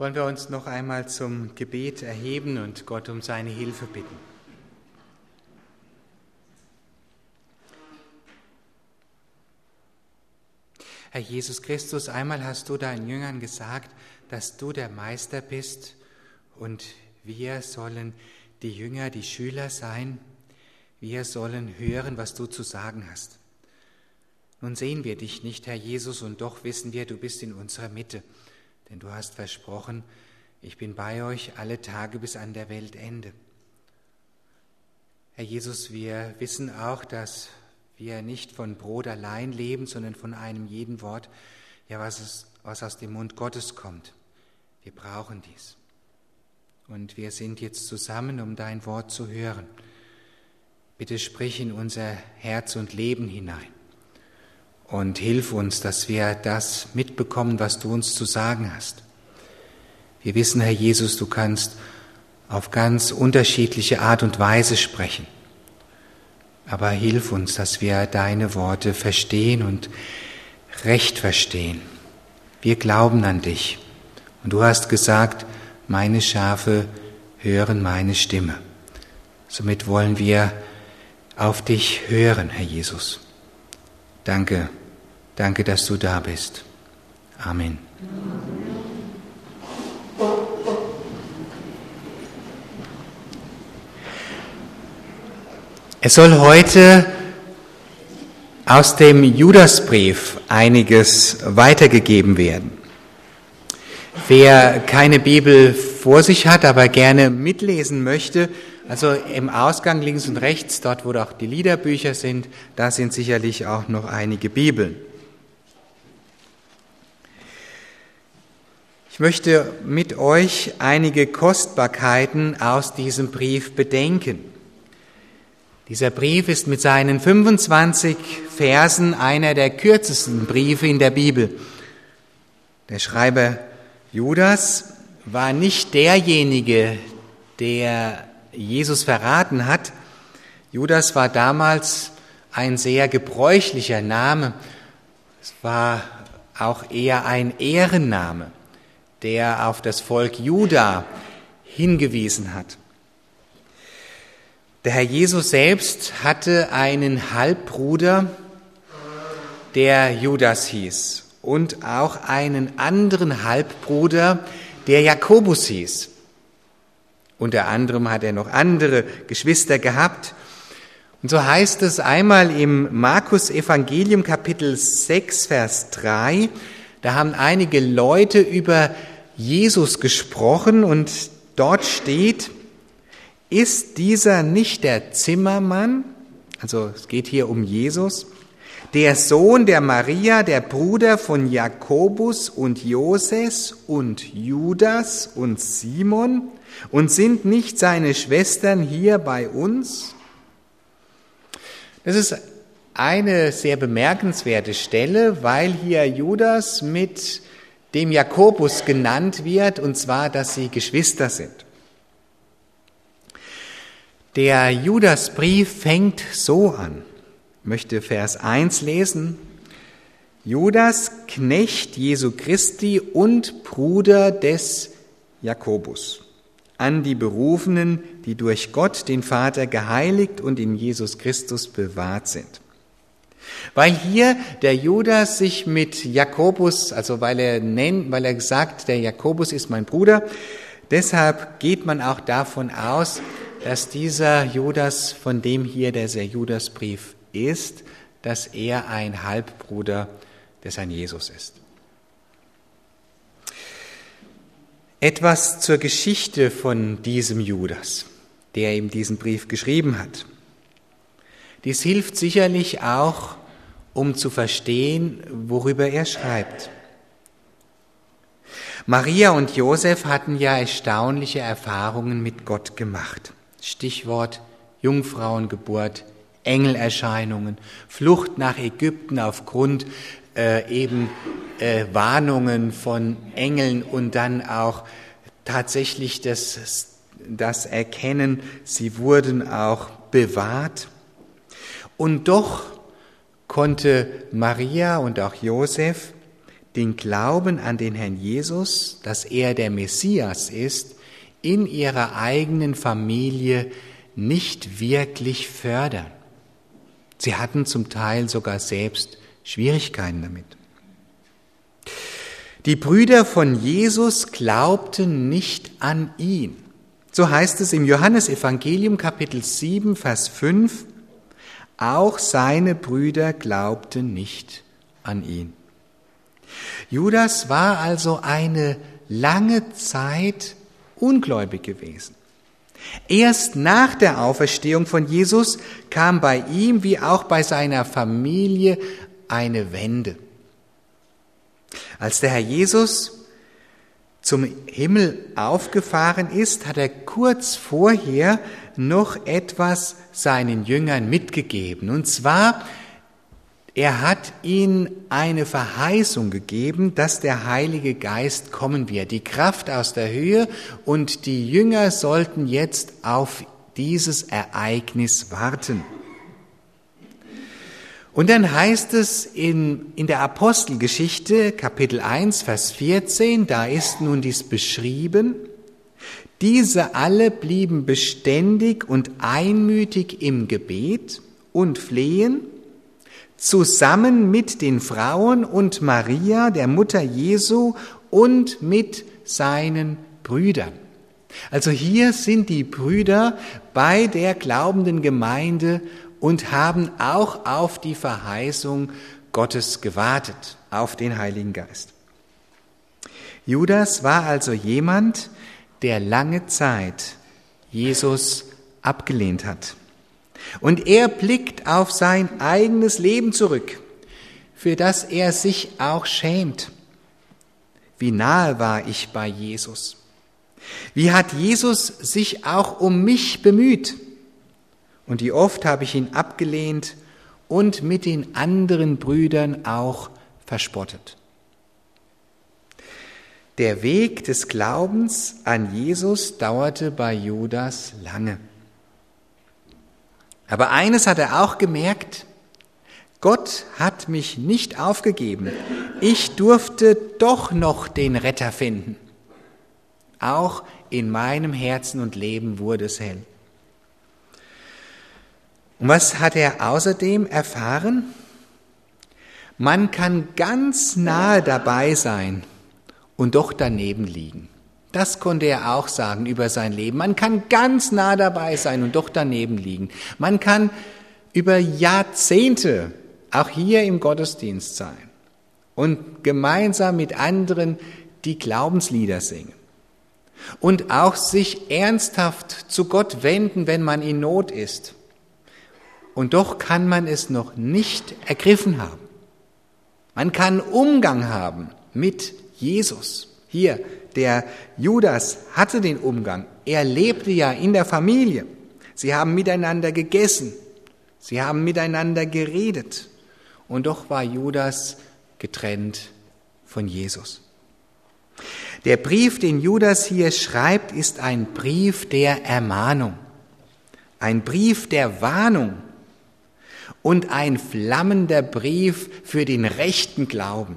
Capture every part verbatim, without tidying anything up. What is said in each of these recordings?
wollen wir uns noch einmal zum Gebet erheben und Gott um seine Hilfe bitten. Herr Jesus Christus, einmal hast du deinen Jüngern gesagt, dass du der Meister bist und wir sollen die Jünger, die Schüler sein. Wir sollen hören, was du zu sagen hast. Nun sehen wir dich nicht, Herr Jesus, und doch wissen wir, du bist in unserer Mitte. Denn du hast versprochen, ich bin bei euch alle Tage bis an der Weltende. Herr Jesus, wir wissen auch, dass wir nicht von Brot allein leben, sondern von einem jeden Wort, ja, was, es, was aus dem Mund Gottes kommt. Wir brauchen dies. Und wir sind jetzt zusammen, um dein Wort zu hören. Bitte sprich in unser Herz und Leben hinein und hilf uns, dass wir das mitbekommen, was du uns zu sagen hast. Wir wissen, Herr Jesus, du kannst auf ganz unterschiedliche Art und Weise sprechen. Aber hilf uns, dass wir deine Worte verstehen und recht verstehen. Wir glauben an dich. Und du hast gesagt, meine Schafe hören meine Stimme. Somit wollen wir auf dich hören, Herr Jesus. Danke, danke, dass du da bist. Amen. Es soll heute aus dem Judasbrief einiges weitergegeben werden. Wer keine Bibel vor sich hat, aber gerne mitlesen möchte, also im Ausgang links und rechts, dort wo auch die Liederbücher sind, da sind sicherlich auch noch einige Bibeln. Ich möchte mit euch einige Kostbarkeiten aus diesem Brief bedenken. Dieser Brief ist mit seinen fünfundzwanzig Versen einer der kürzesten Briefe in der Bibel. Der Schreiber Judas war nicht derjenige, der Jesus verraten hat. Judas war damals ein sehr gebräuchlicher Name. Es war auch eher ein Ehrenname, der auf das Volk Juda hingewiesen hat. Der Herr Jesus selbst hatte einen Halbbruder, der Judas hieß, und auch einen anderen Halbbruder, der Jakobus hieß. Unter anderem hat er noch andere Geschwister gehabt. Und so heißt es einmal im Markus-Evangelium Kapitel sechs, Vers drei, da haben einige Leute über Jesus gesprochen und dort steht: Ist dieser nicht der Zimmermann, also es geht hier um Jesus, der Sohn der Maria, der Bruder von Jakobus und Joses und Judas und Simon? Und sind nicht seine Schwestern hier bei uns? Das ist eine sehr bemerkenswerte Stelle, weil hier Judas mit dem Jakobus genannt wird, und zwar, dass sie Geschwister sind. Der Judasbrief fängt so an. Ich möchte Vers eins lesen. Judas, Knecht Jesu Christi und Bruder des Jakobus, an die Berufenen, die durch Gott, den Vater, geheiligt und in Jesus Christus bewahrt sind. Weil hier der Judas sich mit Jakobus, also weil er nennt, weil er sagt, der Jakobus ist mein Bruder, deshalb geht man auch davon aus, dass dieser Judas, von dem hier dieser Judasbrief ist, dass er ein Halbbruder des Herrn Jesus ist. Etwas zur Geschichte von diesem Judas, der ihm diesen Brief geschrieben hat. Dies hilft sicherlich auch, um zu verstehen, worüber er schreibt. Maria und Josef hatten ja erstaunliche Erfahrungen mit Gott gemacht. Stichwort Jungfrauengeburt, Engelerscheinungen, Flucht nach Ägypten aufgrund äh, eben äh, Warnungen von Engeln und dann auch tatsächlich das, das Erkennen, sie wurden auch bewahrt. Und doch konnte Maria und auch Josef den Glauben an den Herrn Jesus, dass er der Messias ist, in ihrer eigenen Familie nicht wirklich fördern. Sie hatten zum Teil sogar selbst Schwierigkeiten damit. Die Brüder von Jesus glaubten nicht an ihn. So heißt es im Johannesevangelium Kapitel sieben, Vers fünf, auch seine Brüder glaubten nicht an ihn. Judas war also eine lange Zeit ungläubig gewesen. Erst nach der Auferstehung von Jesus kam bei ihm wie auch bei seiner Familie eine Wende. Als der Herr Jesus zum Himmel aufgefahren ist, hat er kurz vorher noch etwas seinen Jüngern mitgegeben. Und zwar, er hat ihnen eine Verheißung gegeben, dass der Heilige Geist kommen wird, die Kraft aus der Höhe, und die Jünger sollten jetzt auf dieses Ereignis warten. Und dann heißt es in, in der Apostelgeschichte, Kapitel eins, Vers vierzehn, da ist nun dies beschrieben: Diese alle blieben beständig und einmütig im Gebet und Flehen, zusammen mit den Frauen und Maria, der Mutter Jesu, und mit seinen Brüdern. Also hier sind die Brüder bei der glaubenden Gemeinde und haben auch auf die Verheißung Gottes gewartet, auf den Heiligen Geist. Judas war also jemand, der lange Zeit Jesus abgelehnt hat. Und er blickt auf sein eigenes Leben zurück, für das er sich auch schämt. Wie nahe war ich bei Jesus? Wie hat Jesus sich auch um mich bemüht? Und wie oft habe ich ihn abgelehnt und mit den anderen Brüdern auch verspottet. Der Weg des Glaubens an Jesus dauerte bei Judas lange. Aber eines hat er auch gemerkt: Gott hat mich nicht aufgegeben. Ich durfte doch noch den Retter finden. Auch in meinem Herzen und Leben wurde es hell. Und was hat er außerdem erfahren? Man kann ganz nahe dabei sein und doch daneben liegen. Das konnte er auch sagen über sein Leben. Man kann ganz nah dabei sein und doch daneben liegen. Man kann über Jahrzehnte auch hier im Gottesdienst sein und gemeinsam mit anderen die Glaubenslieder singen und auch sich ernsthaft zu Gott wenden, wenn man in Not ist. Und doch kann man es noch nicht ergriffen haben. Man kann Umgang haben mit Jesus. Hier, der Judas hatte den Umgang. Er lebte ja in der Familie. Sie haben miteinander gegessen. Sie haben miteinander geredet. Und doch war Judas getrennt von Jesus. Der Brief, den Judas hier schreibt, ist ein Brief der Ermahnung. Ein Brief der Warnung. Und ein flammender Brief für den rechten Glauben.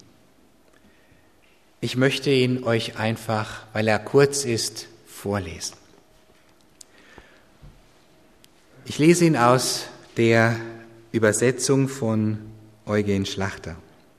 Ich möchte ihn euch einfach, weil er kurz ist, vorlesen. Ich lese ihn aus der Übersetzung von Eugen Schlachter.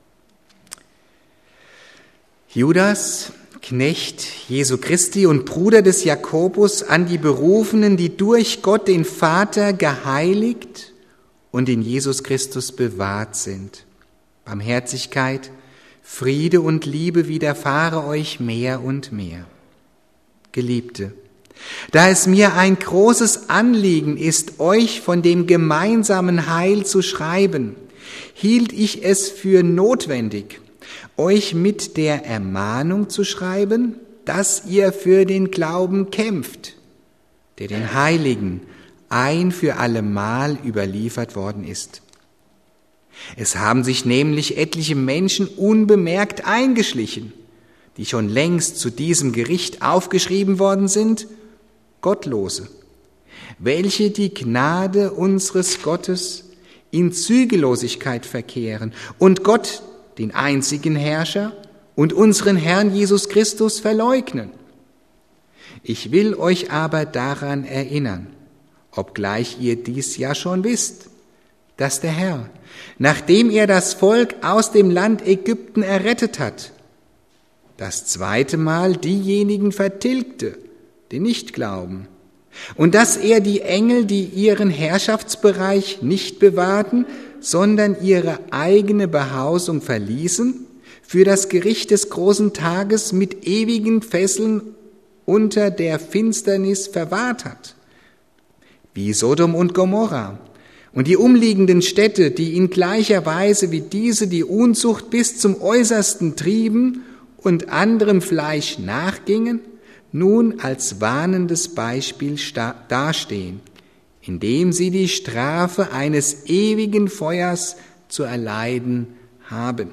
Judas, Knecht Jesu Christi und Bruder des Jakobus, an die Berufenen, die durch Gott den Vater geheiligt und in Jesus Christus bewahrt sind. Barmherzigkeit, Friede und Liebe widerfahre euch mehr und mehr. Geliebte, da es mir ein großes Anliegen ist, euch von dem gemeinsamen Heil zu schreiben, hielt ich es für notwendig, euch mit der Ermahnung zu schreiben, dass ihr für den Glauben kämpft, der den Heiligen ein für allemal überliefert worden ist. Es haben sich nämlich etliche Menschen unbemerkt eingeschlichen, die schon längst zu diesem Gericht aufgeschrieben worden sind, Gottlose, welche die Gnade unseres Gottes in Zügellosigkeit verkehren und Gott, den einzigen Herrscher und unseren Herrn Jesus Christus verleugnen. Ich will euch aber daran erinnern, obgleich ihr dies ja schon wisst, dass der Herr, nachdem er das Volk aus dem Land Ägypten errettet hat, das zweite Mal diejenigen vertilgte, die nicht glauben, und dass er die Engel, die ihren Herrschaftsbereich nicht bewahrten, sondern ihre eigene Behausung verließen, für das Gericht des großen Tages mit ewigen Fesseln unter der Finsternis verwahrt hat, wie Sodom und Gomorra und die umliegenden Städte, die in gleicher Weise wie diese die Unzucht bis zum Äußersten trieben und anderem Fleisch nachgingen, nun als warnendes Beispiel dastehen, indem sie die Strafe eines ewigen Feuers zu erleiden haben.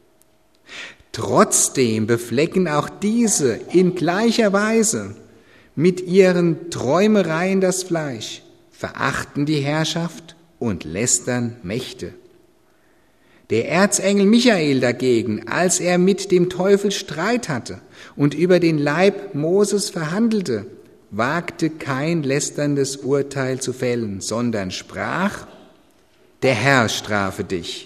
Trotzdem beflecken auch diese in gleicher Weise mit ihren Träumereien das Fleisch, verachten die Herrschaft und lästern Mächte. Der Erzengel Michael dagegen, als er mit dem Teufel Streit hatte und über den Leib Moses verhandelte, wagte kein lästerndes Urteil zu fällen, sondern sprach: Der Herr strafe dich.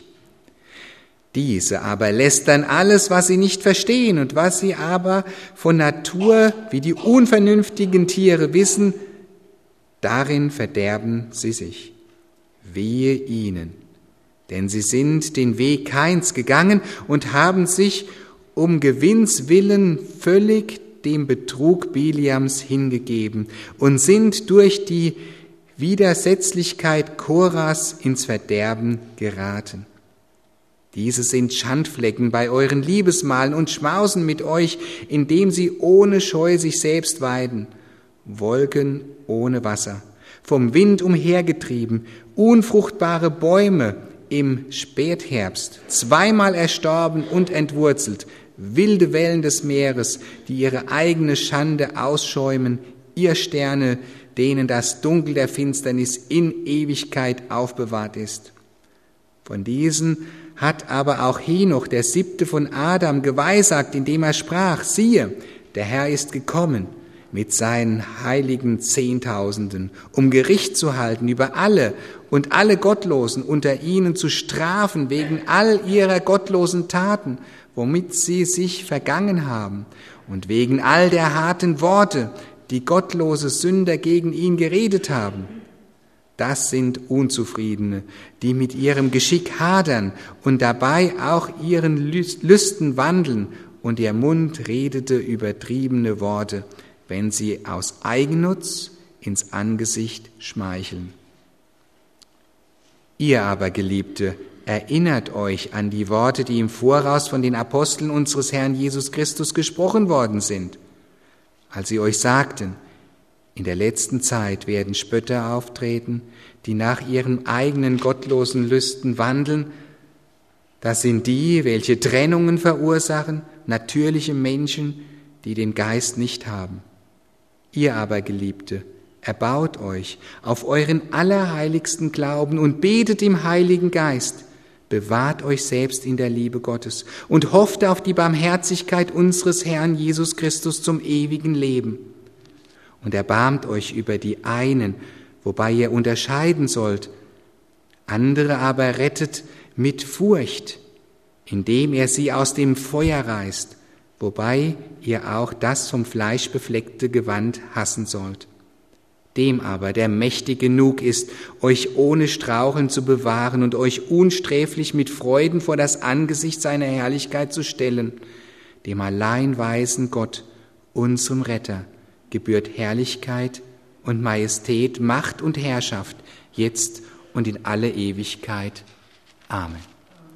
Diese aber lästern alles, was sie nicht verstehen und was sie aber von Natur wie die unvernünftigen Tiere wissen, darin verderben sie sich. Wehe ihnen, denn sie sind den Weg Kains gegangen und haben sich um Gewinns willen völlig dem Betrug Biliams hingegeben und sind durch die Widersetzlichkeit Koras ins Verderben geraten. Diese sind Schandflecken bei euren Liebesmahlen und schmausen mit euch, indem sie ohne Scheu sich selbst weiden. Wolken ohne Wasser, vom Wind umhergetrieben, unfruchtbare Bäume im Spätherbst, zweimal erstorben und entwurzelt, wilde Wellen des Meeres, die ihre eigene Schande ausschäumen, ihr Sterne, denen das Dunkel der Finsternis in Ewigkeit aufbewahrt ist. Von diesen hat aber auch Henoch, der siebte von Adam, geweissagt, indem er sprach: Siehe, der Herr ist gekommen mit seinen heiligen Zehntausenden, um Gericht zu halten über alle und alle Gottlosen unter ihnen zu strafen wegen all ihrer gottlosen Taten, womit sie sich vergangen haben, und wegen all der harten Worte, die gottlose Sünder gegen ihn geredet haben. Das sind Unzufriedene, die mit ihrem Geschick hadern und dabei auch ihren Lüsten wandeln, und ihr Mund redete übertriebene Worte, wenn sie aus Eigennutz ins Angesicht schmeicheln. Ihr aber, Geliebte, erinnert euch an die Worte, die im Voraus von den Aposteln unseres Herrn Jesus Christus gesprochen worden sind, als sie euch sagten: In der letzten Zeit werden Spötter auftreten, die nach ihren eigenen gottlosen Lüsten wandeln. Das sind die, welche Trennungen verursachen, natürliche Menschen, die den Geist nicht haben. Ihr aber, Geliebte, erbaut euch auf euren allerheiligsten Glauben und betet im Heiligen Geist. Bewahrt euch selbst in der Liebe Gottes und hofft auf die Barmherzigkeit unseres Herrn Jesus Christus zum ewigen Leben. Und erbarmt euch über die einen, wobei ihr unterscheiden sollt, andere aber rettet mit Furcht, indem er sie aus dem Feuer reißt, wobei ihr auch das vom Fleisch befleckte Gewand hassen sollt. Dem aber, der mächtig genug ist, euch ohne Straucheln zu bewahren und euch unsträflich mit Freuden vor das Angesicht seiner Herrlichkeit zu stellen, dem allein weisen Gott, unserem Retter, gebührt Herrlichkeit und Majestät, Macht und Herrschaft, jetzt und in alle Ewigkeit. Amen.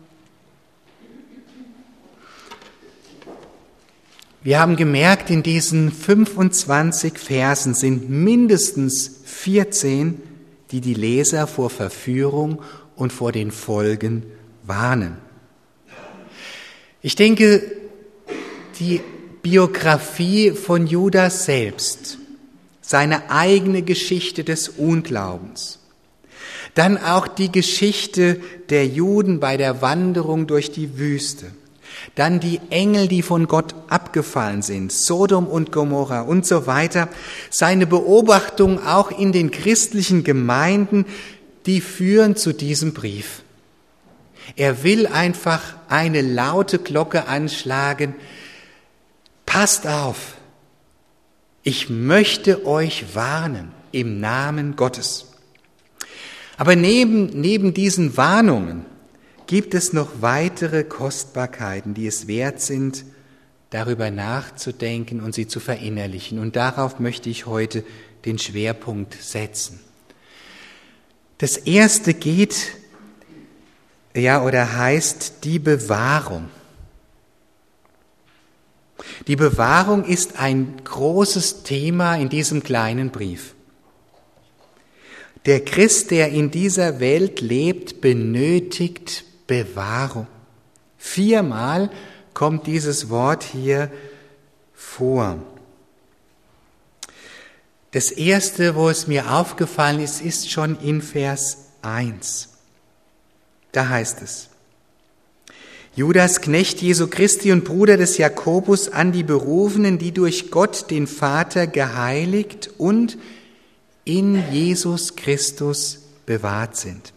Wir haben gemerkt, in diesen fünfundzwanzig Versen sind mindestens vierzehn, die die Leser vor Verführung und vor den Folgen warnen. Ich denke, die Biografie von Judas selbst, seine eigene Geschichte des Unglaubens, Dann auch die Geschichte der Juden bei der Wanderung durch die Wüste. Dann die Engel, die von Gott abgefallen sind, Sodom und Gomorra und so weiter. Seine Beobachtung auch in den christlichen Gemeinden, die führen zu diesem Brief. Er will einfach eine laute Glocke anschlagen. Passt auf, ich möchte euch warnen im Namen Gottes. Aber neben, neben diesen Warnungen gibt es noch weitere Kostbarkeiten, die es wert sind, darüber nachzudenken und sie zu verinnerlichen. Und darauf möchte ich heute den Schwerpunkt setzen. Das erste geht, ja, oder heißt die Bewahrung. Die Bewahrung ist ein großes Thema in diesem kleinen Brief. Der Christ, der in dieser Welt lebt, benötigt Bewahrung. Viermal kommt dieses Wort hier vor. Das erste, wo es mir aufgefallen ist, ist schon in Vers eins. Da heißt es: Judas, Knecht Jesu Christi und Bruder des Jakobus, an die Berufenen, die durch Gott, den Vater, geheiligt und in Jesus Christus bewahrt sind.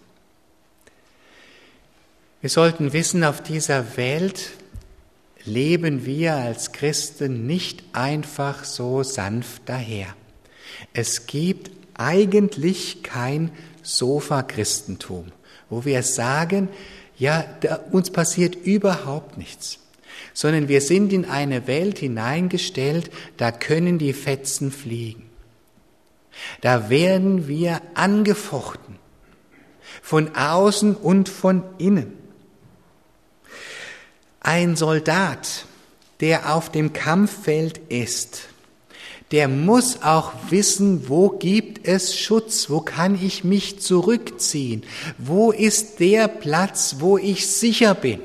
Wir sollten wissen, auf dieser Welt leben wir als Christen nicht einfach so sanft daher. Es gibt eigentlich kein Sofa-Christentum, wo wir sagen, ja, da, uns passiert überhaupt nichts, sondern wir sind in eine Welt hineingestellt, da können die Fetzen fliegen. Da werden wir angefochten, von außen und von innen. Ein Soldat, der auf dem Kampffeld ist, der muss auch wissen, wo gibt es Schutz, wo kann ich mich zurückziehen, wo ist der Platz, wo ich sicher bin,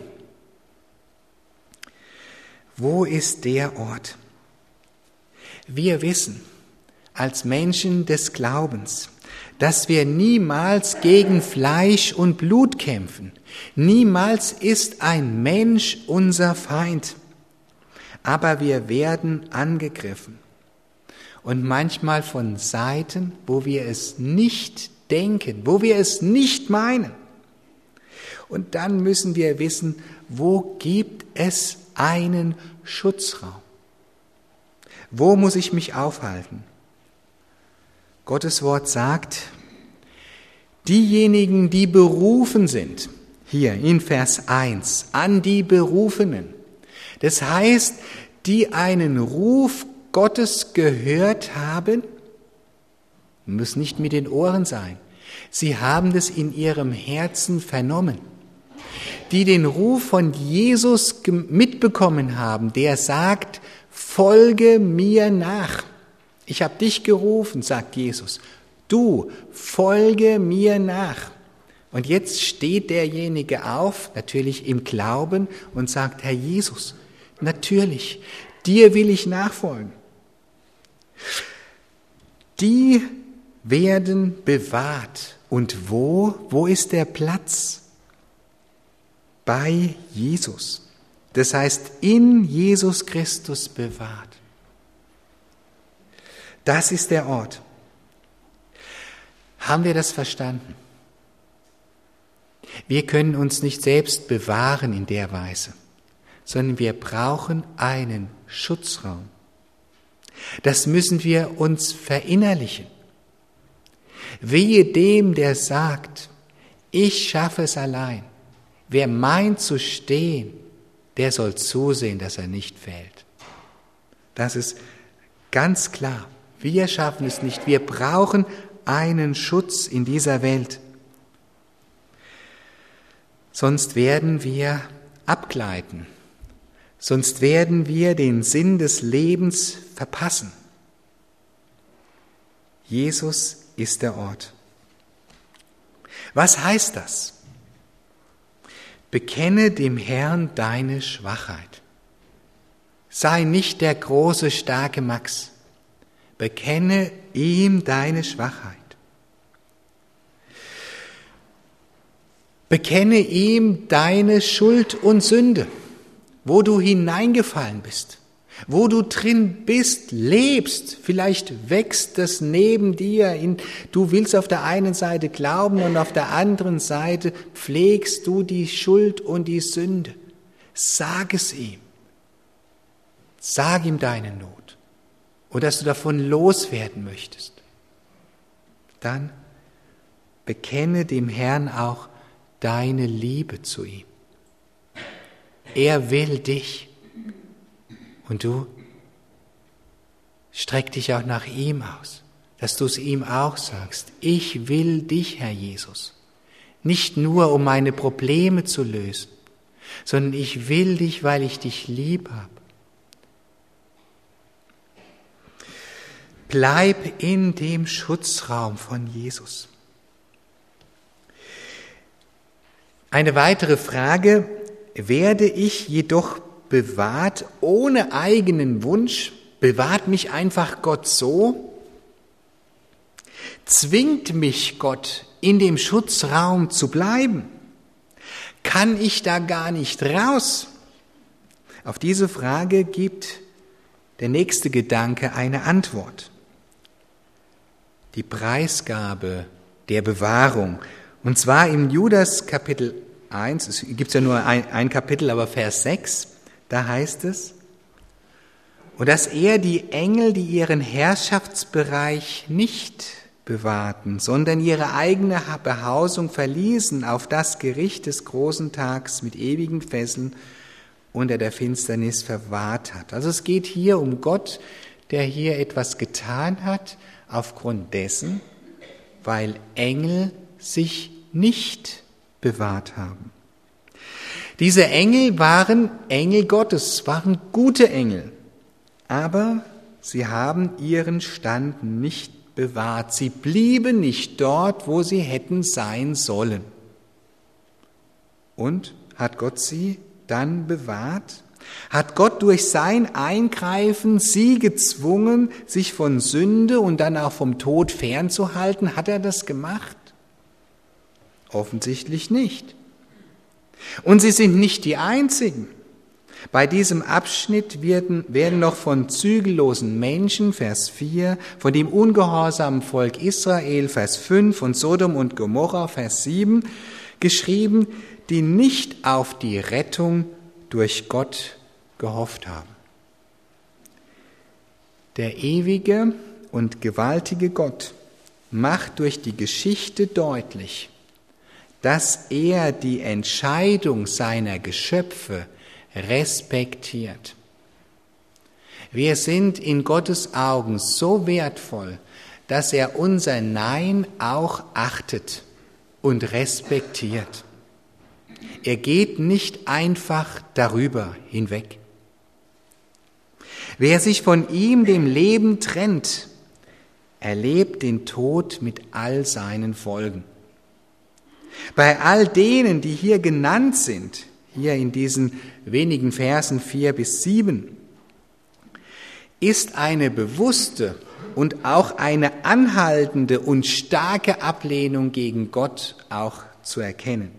wo ist der Ort. Wir wissen als Menschen des Glaubens, dass wir niemals gegen Fleisch und Blut kämpfen. Niemals ist ein Mensch unser Feind. Aber wir werden angegriffen. Und manchmal von Seiten, wo wir es nicht denken, wo wir es nicht meinen. Und dann müssen wir wissen, wo gibt es einen Schutzraum? Wo muss ich mich aufhalten? Gottes Wort sagt, diejenigen, die berufen sind, hier in Vers eins, an die Berufenen. Das heißt, die einen Ruf Gottes gehört haben, muss nicht mit den Ohren sein. Sie haben das in ihrem Herzen vernommen. Die den Ruf von Jesus mitbekommen haben, der sagt, folge mir nach. Ich habe dich gerufen, sagt Jesus. Du, folge mir nach. Und jetzt steht derjenige auf, natürlich im Glauben, und sagt, Herr Jesus, natürlich, dir will ich nachfolgen. Die werden bewahrt. Und wo? Wo ist der Platz? Bei Jesus. Das heißt, in Jesus Christus bewahrt. Das ist der Ort. Haben wir das verstanden? Wir können uns nicht selbst bewahren in der Weise, sondern wir brauchen einen Schutzraum. Das müssen wir uns verinnerlichen. Wehe dem, der sagt, ich schaffe es allein. Wer meint zu stehen, der soll zusehen, dass er nicht fällt. Das ist ganz klar. Wir schaffen es nicht. Wir brauchen einen Schutz in dieser Welt. Sonst werden wir abgleiten. Sonst werden wir den Sinn des Lebens verpassen. Jesus ist der Ort. Was heißt das? Bekenne dem Herrn deine Schwachheit. Sei nicht der große, starke Max. Bekenne ihm deine Schwachheit. Bekenne ihm deine Schuld und Sünde, wo du hineingefallen bist, wo du drin bist, lebst. Vielleicht wächst das neben dir. In, du willst auf der einen Seite glauben und auf der anderen Seite pflegst du die Schuld und die Sünde. Sag es ihm. Sag ihm deine Not und dass du davon loswerden möchtest. Dann bekenne dem Herrn auch deine Liebe zu ihm. Er will dich und du streck dich auch nach ihm aus, dass du es ihm auch sagst. Ich will dich, Herr Jesus, nicht nur um meine Probleme zu lösen, sondern ich will dich, weil ich dich lieb habe. Bleib in dem Schutzraum von Jesus. Eine weitere Frage: Werde ich jedoch bewahrt ohne eigenen Wunsch? Bewahrt mich einfach Gott so? Zwingt mich Gott, in dem Schutzraum zu bleiben? Kann ich da gar nicht raus? Auf diese Frage gibt der nächste Gedanke eine Antwort. Die Preisgabe der Bewahrung. Und zwar im Judas Kapitel eins, es gibt ja nur ein, ein Kapitel, aber Vers sechs, da heißt es, und dass er die Engel, die ihren Herrschaftsbereich nicht bewahrten, sondern ihre eigene Behausung verließen auf das Gericht des großen Tags mit ewigen Fesseln unter der Finsternis verwahrt hat. Also es geht hier um Gott, der hier etwas getan hat, aufgrund dessen, weil Engel sich nicht bewahrt haben. Diese Engel waren Engel Gottes, waren gute Engel, aber sie haben ihren Stand nicht bewahrt. Sie blieben nicht dort, wo sie hätten sein sollen. Und hat Gott sie dann bewahrt? Hat Gott durch sein Eingreifen sie gezwungen, sich von Sünde und dann auch vom Tod fernzuhalten? Hat er das gemacht? Offensichtlich nicht. Und sie sind nicht die Einzigen. Bei diesem Abschnitt werden, werden noch von zügellosen Menschen, Vers vier, von dem ungehorsamen Volk Israel, Vers fünf, von Sodom und Gomorra, Vers sieben, geschrieben, die nicht auf die Rettung durch Gott gehofft haben. Der ewige und gewaltige Gott macht durch die Geschichte deutlich, dass er die Entscheidung seiner Geschöpfe respektiert. Wir sind in Gottes Augen so wertvoll, dass er unser Nein auch achtet und respektiert. Er geht nicht einfach darüber hinweg. Wer sich von ihm, dem Leben, trennt, erlebt den Tod mit all seinen Folgen. Bei all denen, die hier genannt sind, hier in diesen wenigen Versen vier bis sieben, ist eine bewusste und auch eine anhaltende und starke Ablehnung gegen Gott auch zu erkennen.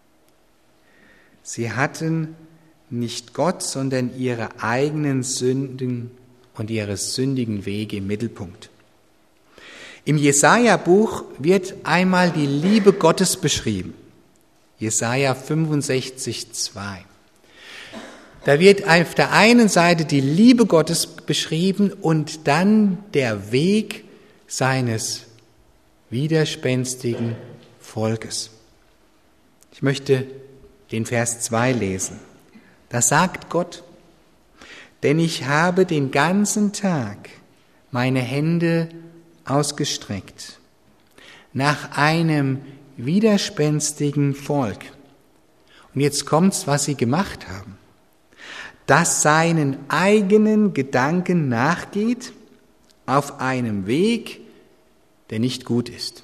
Sie hatten nicht Gott, sondern ihre eigenen Sünden und ihre sündigen Wege im Mittelpunkt. Im Jesaja-Buch wird einmal die Liebe Gottes beschrieben. Jesaja fünfundsechzig, zwei. Da wird auf der einen Seite die Liebe Gottes beschrieben und dann der Weg seines widerspenstigen Volkes. Ich möchte den Vers zwei lesen. Da sagt Gott, denn ich habe den ganzen Tag meine Hände ausgestreckt nach einem widerspenstigen Volk. Und jetzt kommt's, was sie gemacht haben. Das seinen eigenen Gedanken nachgeht auf einem Weg, der nicht gut ist.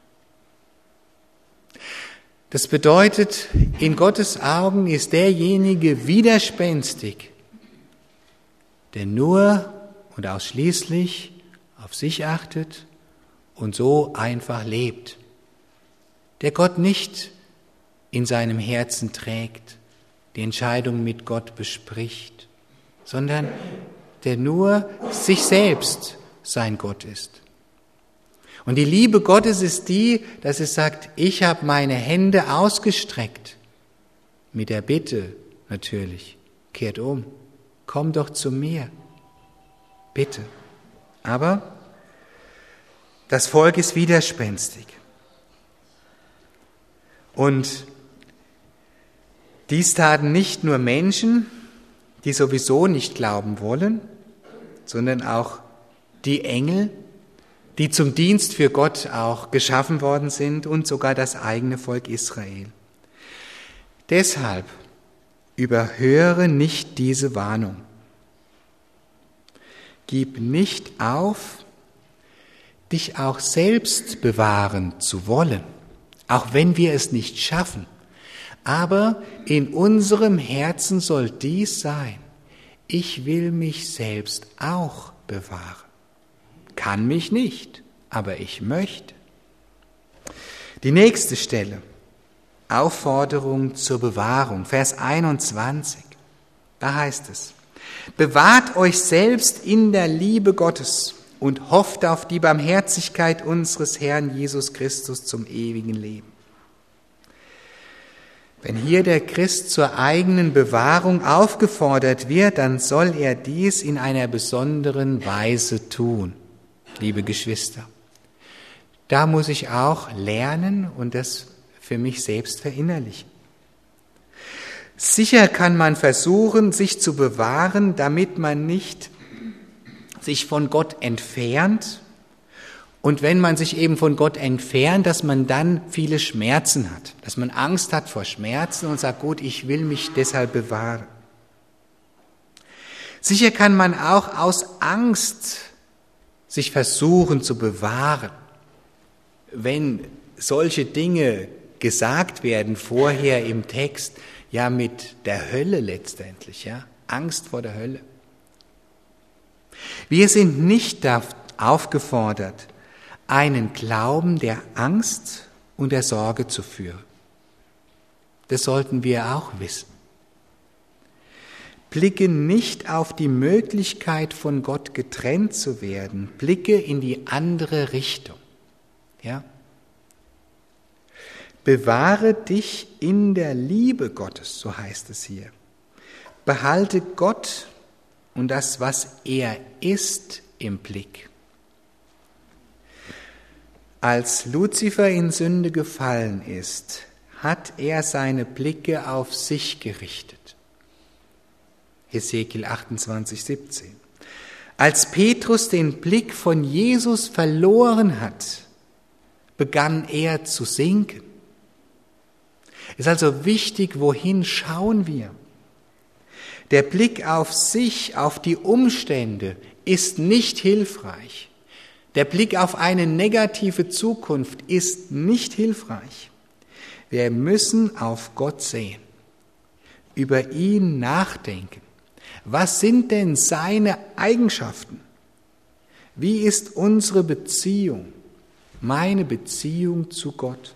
Das bedeutet, in Gottes Augen ist derjenige widerspenstig, der nur und ausschließlich auf sich achtet und so einfach lebt, der Gott nicht in seinem Herzen trägt, die Entscheidung mit Gott bespricht, sondern der nur sich selbst sein Gott ist. Und die Liebe Gottes ist die, dass es sagt, ich habe meine Hände ausgestreckt, mit der Bitte natürlich, kehrt um, komm doch zu mir, bitte. Aber das Volk ist widerspenstig. Und dies taten nicht nur Menschen, die sowieso nicht glauben wollen, sondern auch die Engel, die zum Dienst für Gott auch geschaffen worden sind und sogar das eigene Volk Israel. Deshalb überhöre nicht diese Warnung. Gib nicht auf, dich auch selbst bewahren zu wollen, auch wenn wir es nicht schaffen. Aber in unserem Herzen soll dies sein: Ich will mich selbst auch bewahren. Kann mich nicht, aber ich möchte. Die nächste Stelle, Aufforderung zur Bewahrung, Vers einundzwanzig. Da heißt es: Bewahrt euch selbst in der Liebe Gottes und hofft auf die Barmherzigkeit unseres Herrn Jesus Christus zum ewigen Leben. Wenn hier der Christ zur eigenen Bewahrung aufgefordert wird, dann soll er dies in einer besonderen Weise tun. Liebe Geschwister, da muss ich auch lernen und das für mich selbst verinnerlichen. Sicher kann man versuchen, sich zu bewahren, damit man nicht sich von Gott entfernt. Und wenn man sich eben von Gott entfernt, dass man dann viele Schmerzen hat, dass man Angst hat vor Schmerzen und sagt, gut, ich will mich deshalb bewahren. Sicher kann man auch aus Angst sich versuchen zu bewahren, wenn solche Dinge gesagt werden vorher im Text, ja mit der Hölle letztendlich, ja, Angst vor der Hölle. Wir sind nicht aufgefordert, einen Glauben der Angst und der Sorge zu führen. Das sollten wir auch wissen. Blicke nicht auf die Möglichkeit, von Gott getrennt zu werden. Blicke in die andere Richtung. Ja? Bewahre dich in der Liebe Gottes, so heißt es hier. Behalte Gott und das, was er ist, im Blick. Als Luzifer in Sünde gefallen ist, hat er seine Blicke auf sich gerichtet. Hesekiel achtundzwanzig, siebzehn. Als Petrus den Blick von Jesus verloren hat, begann er zu sinken. Es ist also wichtig, wohin schauen wir? Der Blick auf sich, auf die Umstände ist nicht hilfreich. Der Blick auf eine negative Zukunft ist nicht hilfreich. Wir müssen auf Gott sehen, über ihn nachdenken. Was sind denn seine Eigenschaften? Wie ist unsere Beziehung, meine Beziehung zu Gott?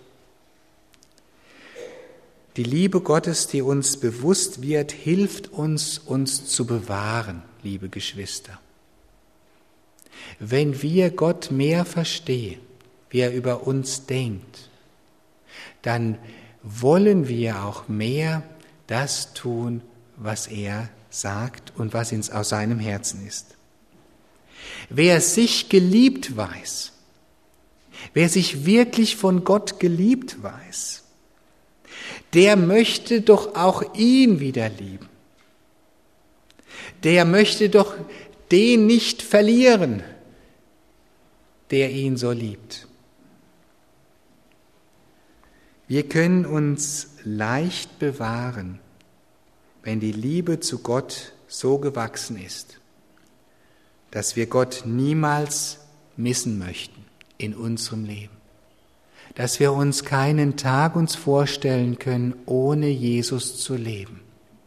Die Liebe Gottes, die uns bewusst wird, hilft uns, uns zu bewahren, liebe Geschwister. Wenn wir Gott mehr verstehen, wie er über uns denkt, dann wollen wir auch mehr das tun, was er sagt und was ins, aus seinem Herzen ist. Wer sich geliebt weiß, wer sich wirklich von Gott geliebt weiß, der möchte doch auch ihn wieder lieben. Der möchte doch den nicht verlieren, der ihn so liebt. Wir können uns leicht bewahren, wenn die Liebe zu Gott so gewachsen ist, dass wir Gott niemals missen möchten in unserem Leben. Dass wir uns keinen Tag uns vorstellen können, ohne Jesus zu leben.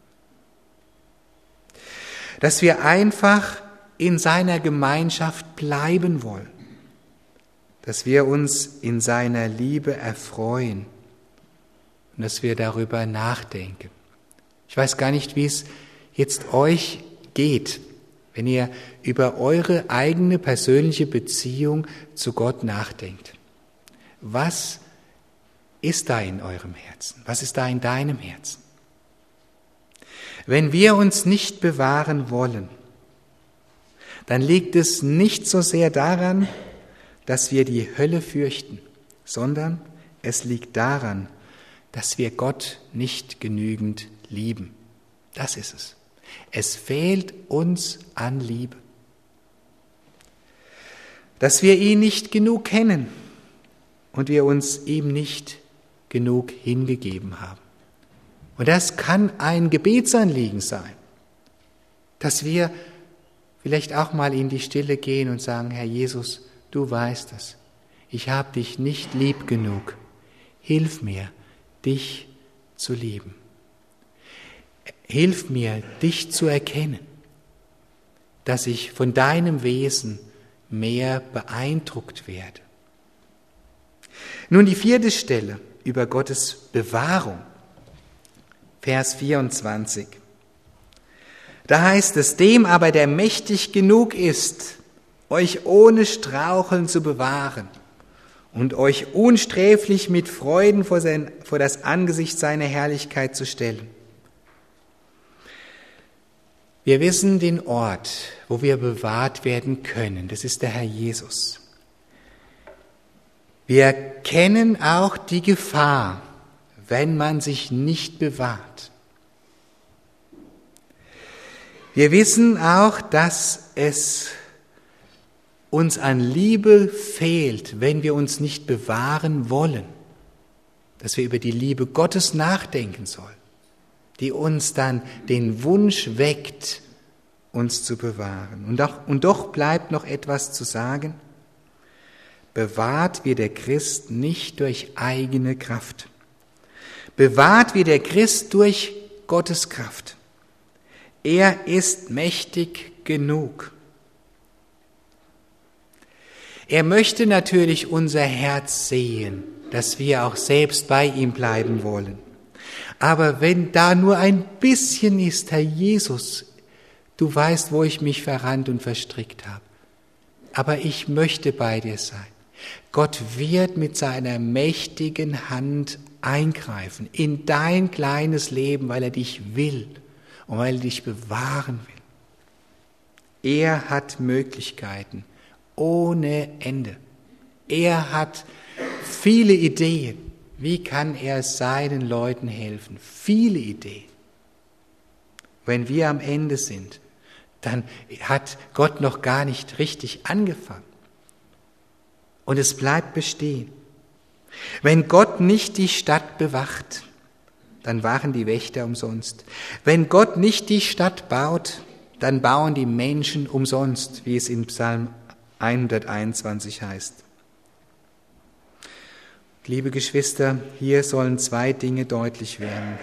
Dass wir einfach in seiner Gemeinschaft bleiben wollen. Dass wir uns in seiner Liebe erfreuen. und dass wir darüber nachdenken. Ich weiß gar nicht, wie es jetzt euch geht, wenn ihr über eure eigene persönliche Beziehung zu Gott nachdenkt. Was ist da in eurem Herzen? Was ist da in deinem Herzen? Wenn wir uns nicht bewahren wollen, dann liegt es nicht so sehr daran, dass wir die Hölle fürchten, sondern es liegt daran, dass wir Gott nicht genügend lieben. Das ist es. Es fehlt uns an Liebe. Dass wir ihn nicht genug kennen und wir uns ihm nicht genug hingegeben haben. Und das kann ein Gebetsanliegen sein, dass wir vielleicht auch mal in die Stille gehen und sagen, Herr Jesus, du weißt es, ich habe dich nicht lieb genug. Hilf mir, dich zu lieben. Hilf mir, dich zu erkennen, dass ich von deinem Wesen mehr beeindruckt werde. Nun die vierte Stelle über Gottes Bewahrung, Vers vierundzwanzig. Da heißt es, dem aber, der mächtig genug ist, euch ohne Straucheln zu bewahren und euch unsträflich mit Freuden vor, sein, vor das Angesicht seiner Herrlichkeit zu stellen. Wir wissen den Ort, wo wir bewahrt werden können. Das ist der Herr Jesus. Wir kennen auch die Gefahr, wenn man sich nicht bewahrt. Wir wissen auch, dass es uns an Liebe fehlt, wenn wir uns nicht bewahren wollen. Dass wir über die Liebe Gottes nachdenken sollen, die uns dann den Wunsch weckt, uns zu bewahren. Und doch, und doch bleibt noch etwas zu sagen. Bewahrt wird der Christ nicht durch eigene Kraft. Bewahrt wird der Christ durch Gottes Kraft. Er ist mächtig genug. Er möchte natürlich unser Herz sehen, dass wir auch selbst bei ihm bleiben wollen. Aber wenn da nur ein bisschen ist, Herr Jesus, du weißt, wo ich mich verrannt und verstrickt habe. Aber ich möchte bei dir sein. Gott wird mit seiner mächtigen Hand eingreifen in dein kleines Leben, weil er dich will und weil er dich bewahren will. Er hat Möglichkeiten ohne Ende. Er hat viele Ideen. Wie kann er seinen Leuten helfen? Viele Ideen. Wenn wir am Ende sind, dann hat Gott noch gar nicht richtig angefangen. Und es bleibt bestehen. Wenn Gott nicht die Stadt bewacht, dann wachen die Wächter umsonst. Wenn Gott nicht die Stadt baut, dann bauen die Menschen umsonst, wie es in Psalm hunderteinundzwanzig heißt. Liebe Geschwister, hier sollen zwei Dinge deutlich werden.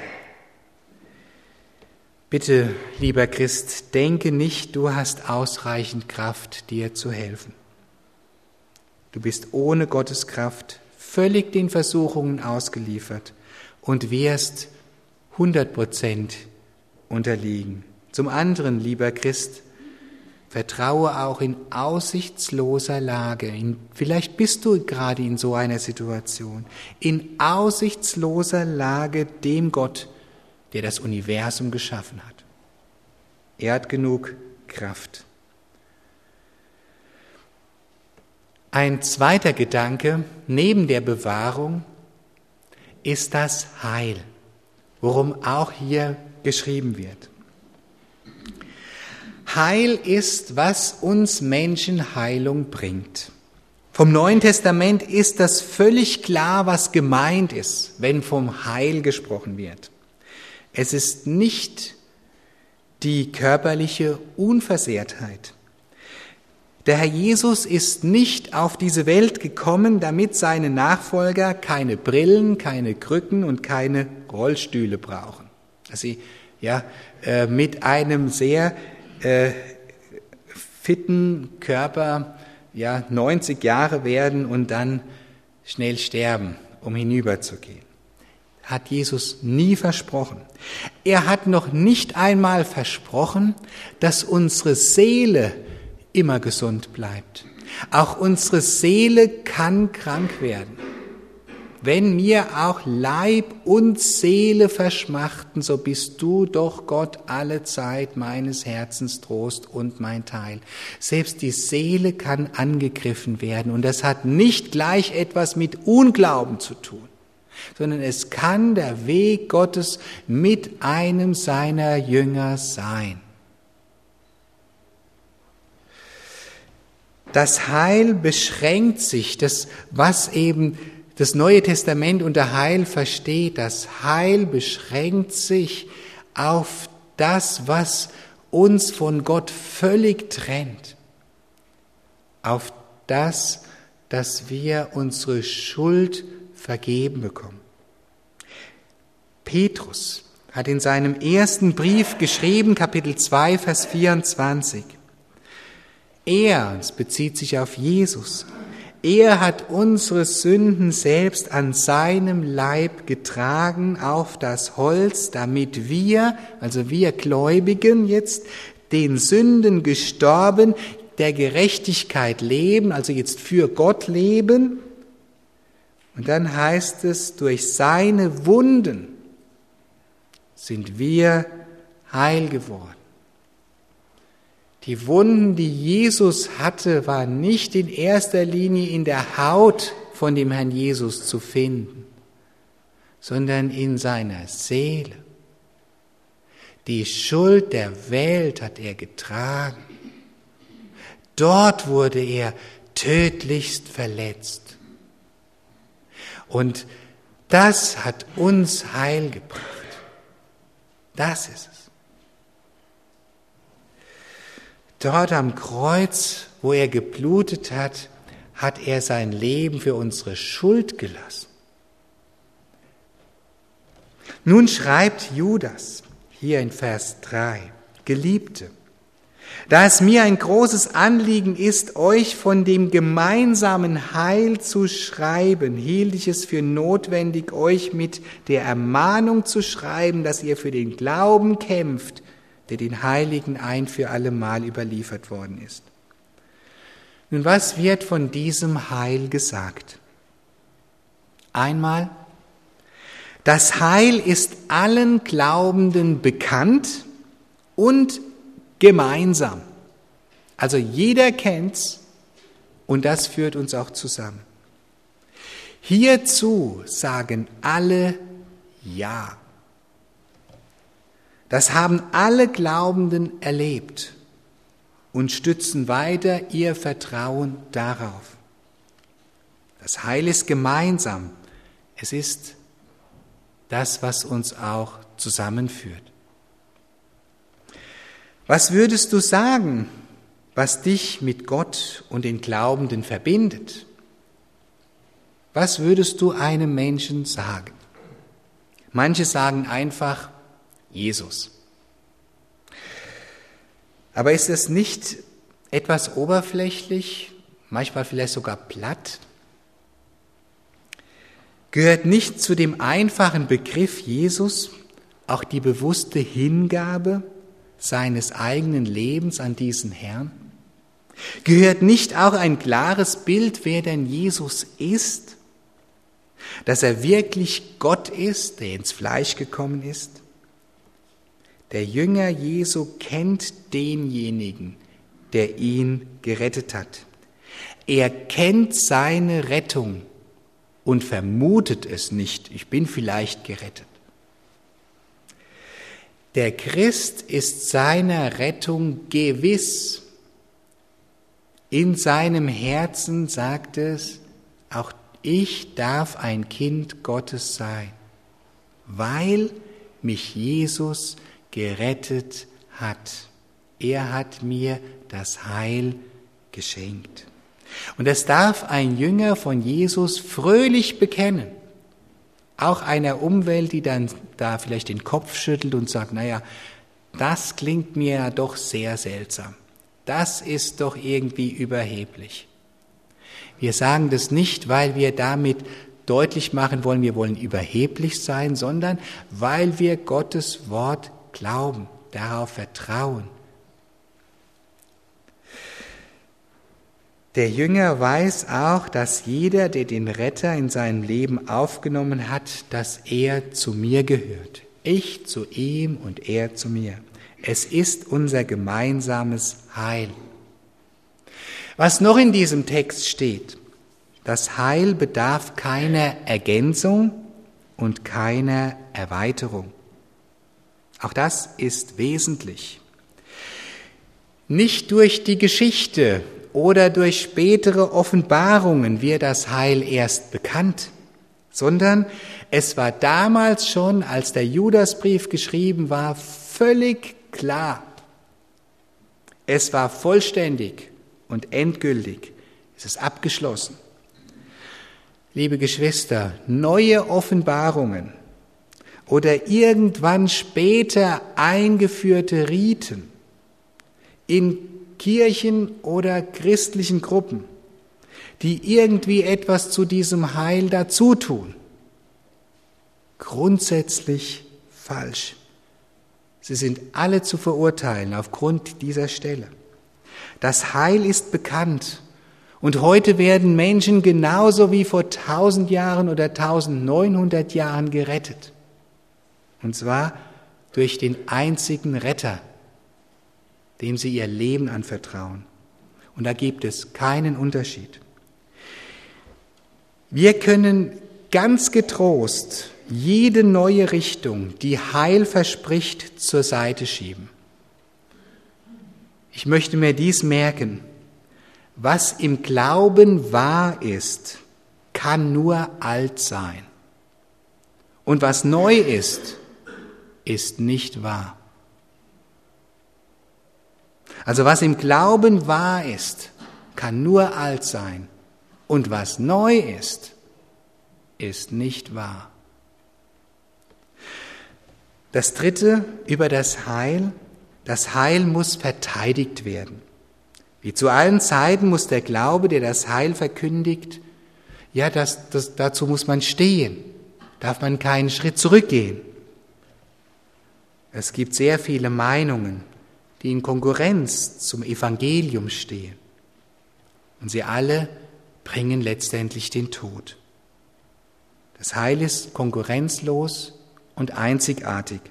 Bitte, lieber Christ, denke nicht, du hast ausreichend Kraft, dir zu helfen. Du bist ohne Gottes Kraft völlig den Versuchungen ausgeliefert und wirst hundert Prozent unterliegen. Zum anderen, lieber Christ, vertraue auch in aussichtsloser Lage. In, vielleicht bist du gerade in so einer Situation. In aussichtsloser Lage dem Gott, der das Universum geschaffen hat. Er hat genug Kraft. Ein zweiter Gedanke neben der Bewahrung ist das Heil, worum auch hier geschrieben wird. Heil ist, was uns Menschen Heilung bringt. Vom Neuen Testament ist das völlig klar, was gemeint ist, wenn vom Heil gesprochen wird. Es ist nicht die körperliche Unversehrtheit. Der Herr Jesus ist nicht auf diese Welt gekommen, damit seine Nachfolger keine Brillen, keine Krücken und keine Rollstühle brauchen. Dass sie ja äh, mit einem sehr äh, fitten Körper ja neunzig Jahre werden und dann schnell sterben, um hinüberzugehen. hat Jesus nie versprochen. Er hat noch nicht einmal versprochen, dass unsere Seele immer gesund bleibt. Auch unsere Seele kann krank werden. Wenn mir auch Leib und Seele verschmachten, so bist du doch Gott alle Zeit meines Herzens Trost und mein Teil. Selbst die Seele kann angegriffen werden und das hat nicht gleich etwas mit Unglauben zu tun, sondern es kann der Weg Gottes mit einem seiner Jünger sein. Das Heil beschränkt sich, das, was eben das Neue Testament unter Heil versteht, das Heil beschränkt sich auf das, was uns von Gott völlig trennt, auf das, dass wir unsere Schuld vergeben bekommen. Petrus hat in seinem ersten Brief geschrieben, Kapitel zwei, Vers vierundzwanzig, er, es bezieht sich auf Jesus, er hat unsere Sünden selbst an seinem Leib getragen auf das Holz, damit wir, also wir Gläubigen jetzt, den Sünden gestorben, der Gerechtigkeit leben, also jetzt für Gott leben. Und dann heißt es, durch seine Wunden sind wir heil geworden. Die Wunden, die Jesus hatte, waren nicht in erster Linie in der Haut von dem Herrn Jesus zu finden, sondern in seiner Seele. Die Schuld der Welt hat er getragen. Dort wurde er tödlichst verletzt. Und das hat uns Heil gebracht. Das ist es. Dort am Kreuz, wo er geblutet hat, hat er sein Leben für unsere Schuld gelassen. Nun schreibt Judas hier in Vers drei, Geliebte, da es mir ein großes Anliegen ist, euch von dem gemeinsamen Heil zu schreiben, hielt ich es für notwendig, euch mit der Ermahnung zu schreiben, dass ihr für den Glauben kämpft, der den Heiligen ein für allemal überliefert worden ist. Nun, was wird von diesem Heil gesagt? Einmal, das Heil ist allen Glaubenden bekannt und gemeinsam. Also jeder kennt's und das führt uns auch zusammen. Hierzu sagen alle Ja. Das haben alle Glaubenden erlebt und stützen weiter ihr Vertrauen darauf. Das Heil ist gemeinsam. Es ist das, was uns auch zusammenführt. Was würdest du sagen, was dich mit Gott und den Glaubenden verbindet? Was würdest du einem Menschen sagen? Manche sagen einfach Jesus. Aber ist es nicht etwas oberflächlich, manchmal vielleicht sogar platt? Gehört nicht zu dem einfachen Begriff Jesus auch die bewusste Hingabe seines eigenen Lebens an diesen Herrn? Gehört nicht auch ein klares Bild, wer denn Jesus ist? Dass er wirklich Gott ist, der ins Fleisch gekommen ist? Der Jünger Jesu kennt denjenigen, der ihn gerettet hat. Er kennt seine Rettung und vermutet es nicht, ich bin vielleicht gerettet. Der Christ ist seiner Rettung gewiss. In seinem Herzen sagt es, auch ich darf ein Kind Gottes sein, weil mich Jesus gerettet hat. Er hat mir das Heil geschenkt. Und das darf ein Jünger von Jesus fröhlich bekennen. Auch einer Umwelt, die dann da vielleicht den Kopf schüttelt und sagt, naja, das klingt mir ja doch sehr seltsam. Das ist doch irgendwie überheblich. Wir sagen das nicht, weil wir damit deutlich machen wollen, wir wollen überheblich sein, sondern weil wir Gottes Wort glauben, darauf vertrauen. Der Jünger weiß auch, dass jeder, der den Retter in seinem Leben aufgenommen hat, dass er zu mir gehört. Ich zu ihm und er zu mir. Es ist unser gemeinsames Heil. Was noch in diesem Text steht, das Heil bedarf keiner Ergänzung und keiner Erweiterung. Auch das ist wesentlich. Nicht durch die Geschichte oder durch spätere Offenbarungen wird das Heil erst bekannt, sondern es war damals schon, als der Judasbrief geschrieben war, völlig klar. Es war vollständig und endgültig. Es ist abgeschlossen. Liebe Geschwister, neue Offenbarungen oder irgendwann später eingeführte Riten in Kirchen oder christlichen Gruppen, die irgendwie etwas zu diesem Heil dazu tun, grundsätzlich falsch. Sie sind alle zu verurteilen aufgrund dieser Stelle. Das Heil ist bekannt und heute werden Menschen genauso wie vor tausend Jahren oder neunzehnhundert Jahren gerettet. Und zwar durch den einzigen Retter, dem sie ihr Leben anvertrauen. Und da gibt es keinen Unterschied. Wir können ganz getrost jede neue Richtung, die Heil verspricht, zur Seite schieben. Ich möchte mir dies merken: Was im Glauben wahr ist, kann nur alt sein. Und was neu ist, ist nicht wahr. Also was im Glauben wahr ist, kann nur alt sein. Und was neu ist, ist nicht wahr. Das Dritte über das Heil. Das Heil muss verteidigt werden. Wie zu allen Zeiten muss der Glaube, der das Heil verkündigt, ja, das, das, dazu muss man stehen. Darf man keinen Schritt zurückgehen. Es gibt sehr viele Meinungen, die in Konkurrenz zum Evangelium stehen. Und sie alle bringen letztendlich den Tod. Das Heil ist konkurrenzlos und einzigartig.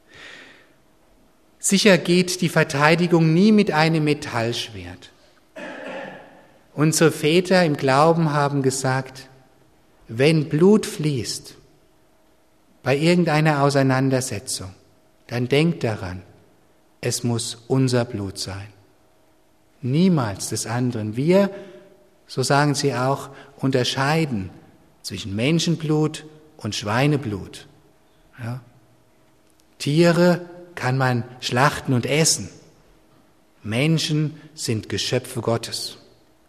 Sicher geht die Verteidigung nie mit einem Metallschwert. Unsere Väter im Glauben haben gesagt, wenn Blut fließt bei irgendeiner Auseinandersetzung, dann denkt daran, es muss unser Blut sein. Niemals des anderen. Wir, so sagen sie auch, unterscheiden zwischen Menschenblut und Schweineblut. Ja. Tiere kann man schlachten und essen. Menschen sind Geschöpfe Gottes.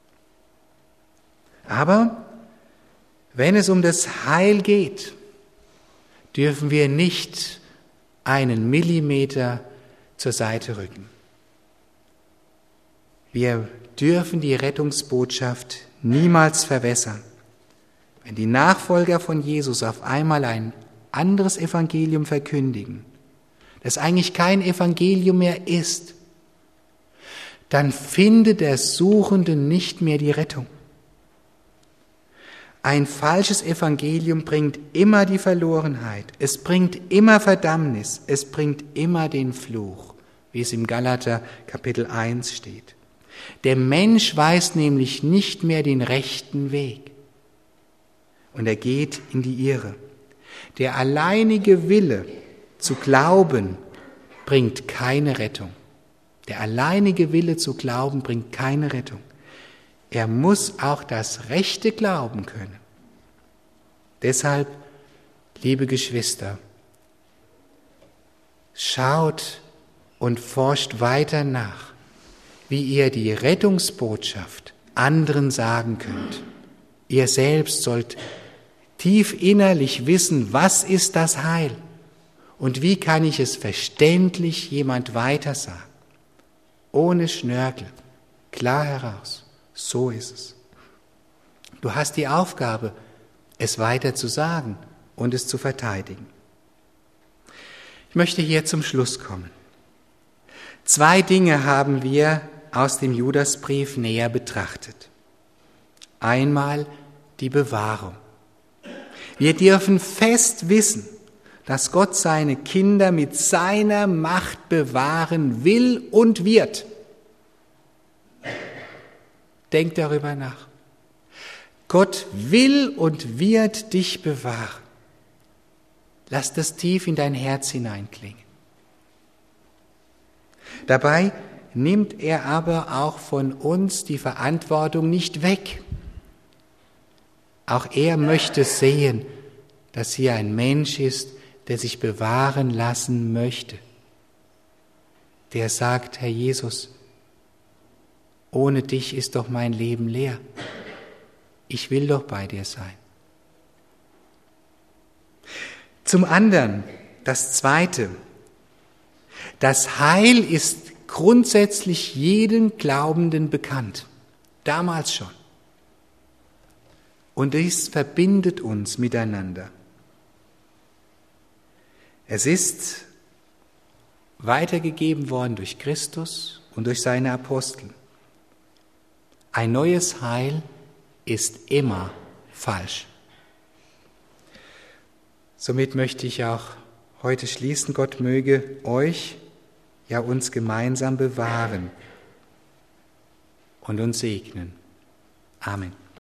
Aber wenn es um das Heil geht, dürfen wir nicht einen Millimeter zur Seite rücken. Wir dürfen die Rettungsbotschaft niemals verwässern. Wenn die Nachfolger von Jesus auf einmal ein anderes Evangelium verkündigen, das eigentlich kein Evangelium mehr ist, dann findet der Suchende nicht mehr die Rettung. Ein falsches Evangelium bringt immer die Verlorenheit, es bringt immer Verdammnis, es bringt immer den Fluch, wie es im Galater Kapitel eins steht. Der Mensch weiß nämlich nicht mehr den rechten Weg und er geht in die Irre. Der alleinige Wille zu glauben bringt keine Rettung. Der alleinige Wille zu glauben bringt keine Rettung. Er muss auch das Rechte glauben können. Deshalb, liebe Geschwister, schaut und forscht weiter nach, wie ihr die Rettungsbotschaft anderen sagen könnt. Ihr selbst sollt tief innerlich wissen, was ist das Heil und wie kann ich es verständlich jemand weitersagen. Ohne Schnörkel, klar heraus. So ist es. Du hast die Aufgabe, es weiter zu sagen und es zu verteidigen. Ich möchte hier zum Schluss kommen. Zwei Dinge haben wir aus dem Judasbrief näher betrachtet. Einmal die Bewahrung. Wir dürfen fest wissen, dass Gott seine Kinder mit seiner Macht bewahren will und wird. Denk darüber nach. Gott will und wird dich bewahren. Lass das tief in dein Herz hineinklingen. Dabei nimmt er aber auch von uns die Verantwortung nicht weg. Auch er möchte sehen, dass hier ein Mensch ist, der sich bewahren lassen möchte. Der sagt, Herr Jesus, ohne dich ist doch mein Leben leer. Ich will doch bei dir sein. Zum anderen, das Zweite, das Heil ist grundsätzlich jedem Glaubenden bekannt, damals schon. Und dies verbindet uns miteinander. Es ist weitergegeben worden durch Christus und durch seine Apostel. Ein neues Heil ist immer falsch. Somit möchte ich auch heute schließen. Gott möge euch, ja uns gemeinsam bewahren und uns segnen. Amen.